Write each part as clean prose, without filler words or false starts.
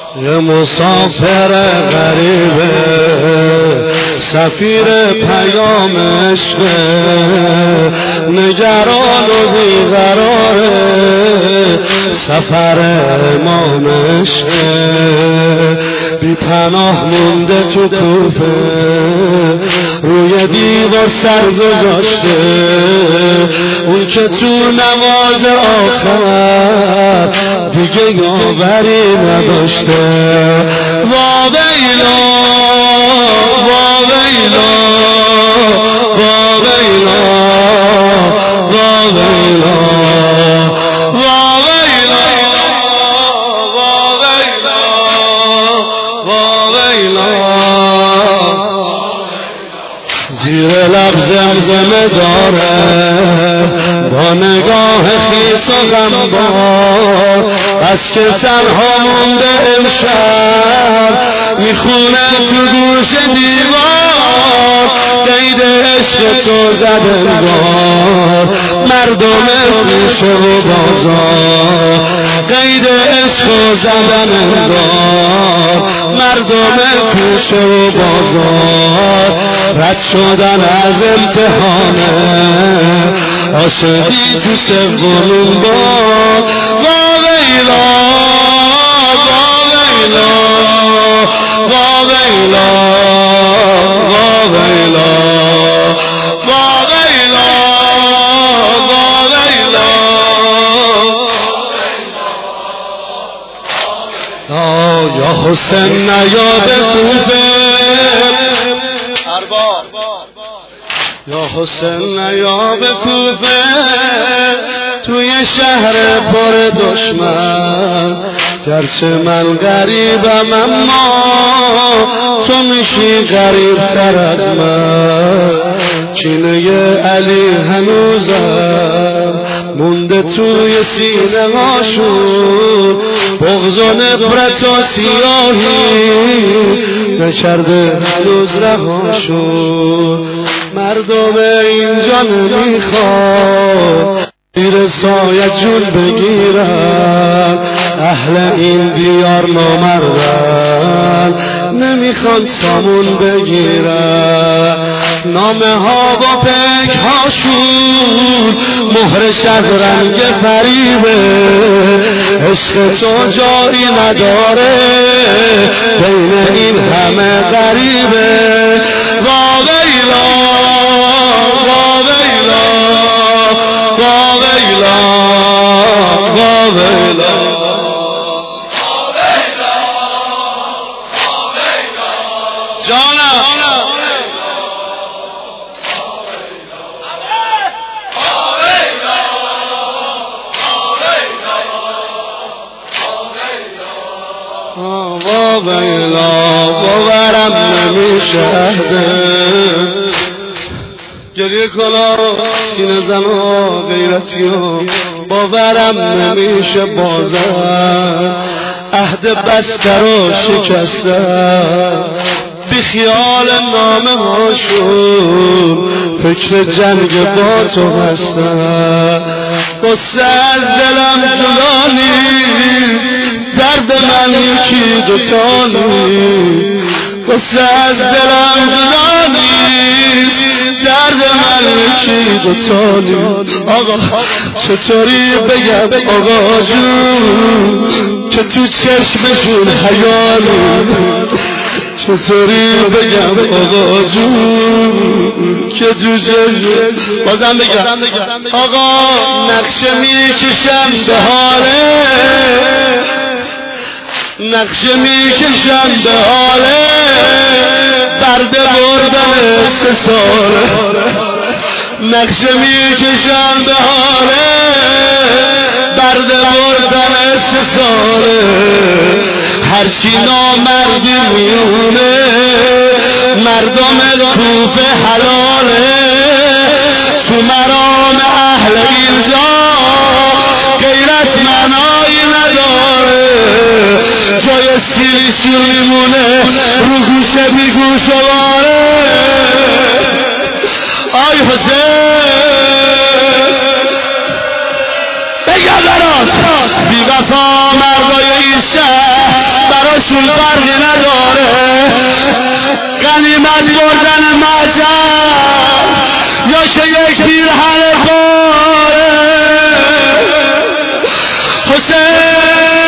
یه مسافر غریبه سفیر پیام عشق نگران و بیقراره سفر امام عشق بی پناه مونده تو کوفه روی دیوار سر گذاشته اون که تو نماز آخر دیگه یاوری نداشته وا ویلا وا ویلا وا ویلا وا ویلا وا ویلا وا ویلا وا ویلا زیر لب زمزمه داره با نگاه خیس و غمبار بس که تنها مونده امشب میخونه تو گوش دیوار قید عشق تو زد انگار مردم کوچه و بازار قید عشق زدن انگار مردم کوچه و بازار رد شدن از امتحانه عاشقی تو سومین بار وا ویلا وا ویلا وا ویلا وا ویلا وا ویلا وا ویلا یا حسین نیا به کوفه یا حسین نیا به کوفه توی شهر پر دشمن گرچه من غریبم اما تو میشی غریب تر از من کینه علی هنوزم مونده توی سینه هاشون بغض و نفرت و سیاهی نکرده هنوز رهاشون مردم اینجا نمیخواد زیر سایه جون بگیرن اهل این دیار نامردن نمیخوان سامون بگیرن نامه ها با پک هاشون مهرش از رنگ فریبه عشق تو جایی نداره بین این همه غریبه وا ویلا وا ویلا وا ویلا وا ویلا جانم وا ویلا باورم نمیشه گریه کنا سینه زنا غیرتی ها باورم نمیشه بازم عهد بسته رو شکستم بی خیال نامه هاشون فکر جنگ با تو هستم قصه از دلم جدا نیست درد من یکی دوتا نیست قصه از دلم جدا نیست درد من یکی دوتا نیست آقا چطوری بگم آقا جون که تو چشمشون حیالی چطوری بگم آقا جون که تو چشمشون بازم بگم آقا نقشه میکشم به حاله نقشه میکشم به حاله برده بردن 3 ساله نقشه میکشم به حاله برده بردن 3 ساله هرچی نامردی میونه مردم کوفه حلاله تو مرام اهل اینجا غیرت منایی نداره جای سیلیشون میمونه رو گوشه بی گوشواره آی حسین بگم براست بی وفا مردای این شهر براش رسول فرقی نداره، غنیمت بردن معجز یا که یک پیرهن پاره. حسین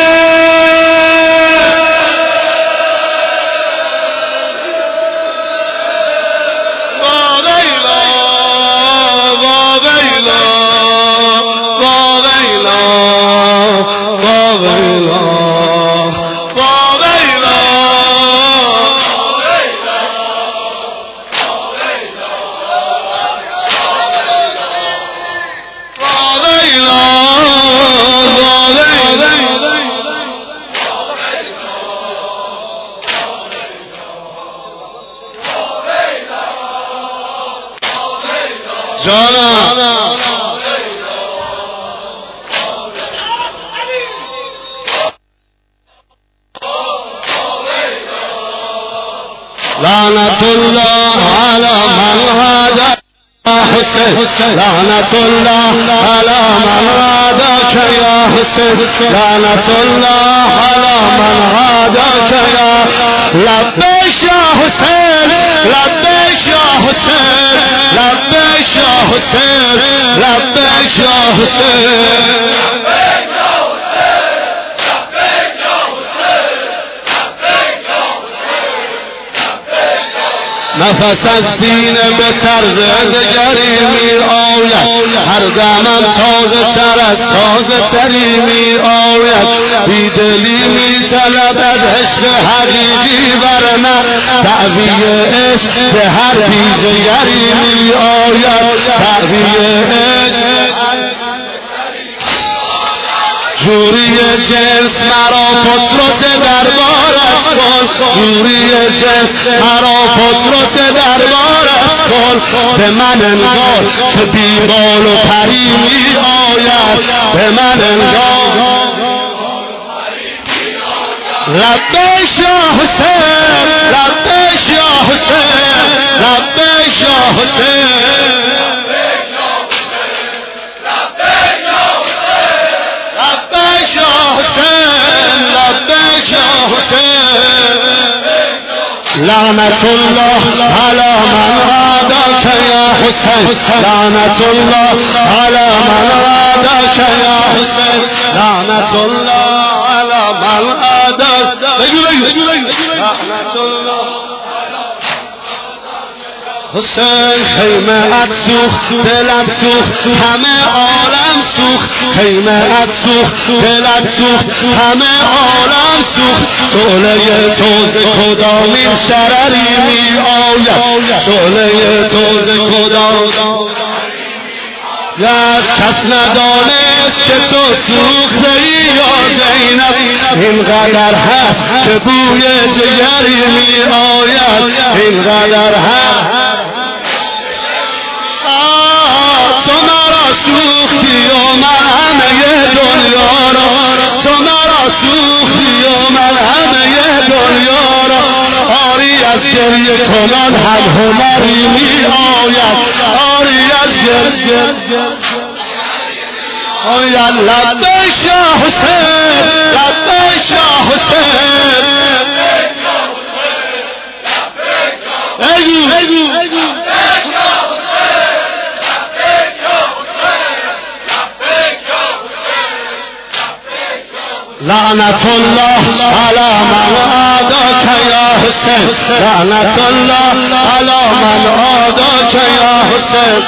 لعنة الله على من هدى حسين، لعنة الله على من هداك يا حسين، لعنة الله على من هداك يا لبيك يا حسين، لبيك يا حسين، لبيك يا حسين، لبيك يا حسين. نفس از سینه به طرز دگری می آید، هر دمم تازه تر از تازه تری می آید، بیدلی می طلبد عشق حقیقی ورنه دعوی عشق به هر بیزگری می آید، دعوی عشق جوری جنس مرا پترس دربارت کن، جوری جنس مرا پترس دربارت کن، به من انگار که بیبال و پری می آید، به من انگار لبیک یا حسین، لبیک یا حسین، لبیک یا حسین. لعنة الله على من عاداك يا حسين، لعنة الله على من عاداك يا حسين، لعنة الله على من عاداك، لعنة الله حسین. خیمه ات سوخت، دلم سوخت، همه عالم سوخت، خیمه ات سوخت، دلم سوخت، همه عالم سوخت، شعله تو ز کدامین شرری می آید، شعله تو ز کدامین کس ندانست که تو سوخته ای یا زینب، اینقدر هست که بوی جگری می آید، اینقدر هست تو مرا سوختی و من همه دنیا را، تو مرا سوختی و من همه دنیا را، آری از گریه کنان هم هنری می آید، آری از گریه آید. لبیک یا حسین، لبیک یا حسین، لعنة الله على من عاداك يا حسين، لعنة الله على من عاداك يا حسين،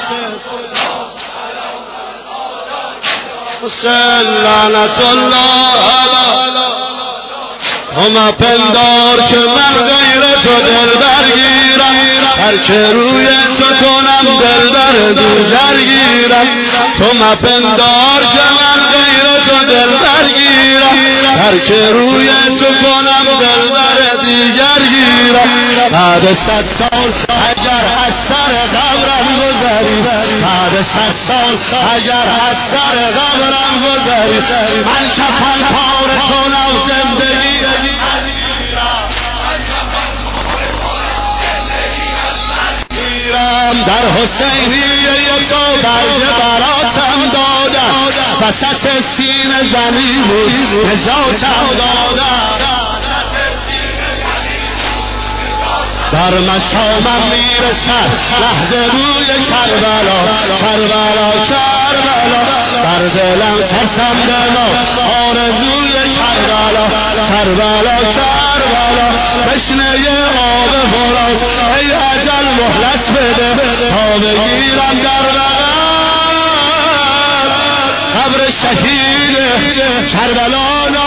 حسين لعنة الله على همه پندار که من غیر تو دل برگیرم، هر که روی تو کنم دل بر دیگر گیرم، تو مپندار که من غیر تو دل برگیرم، هر که روی تو کنم دل بر دیگر گیرم. بعد 100 سال اگر از سر قبرم گذری، بعد 100 سال اگر از سر قبرم گذری، من کفن پاره کنم زندگی در حسینیه تو برگ براتم دادم، وسط سینه زمین بود نجاتم دادم، در مشامم میرسد لحظه روی کربلا کربلا کربلا در دلم سرسم ما آرزوی کربلا کربلا کربلا تشنه آب فرات ای اجل مهلت بده تا بگیرم در بغل قبر شهید کربلا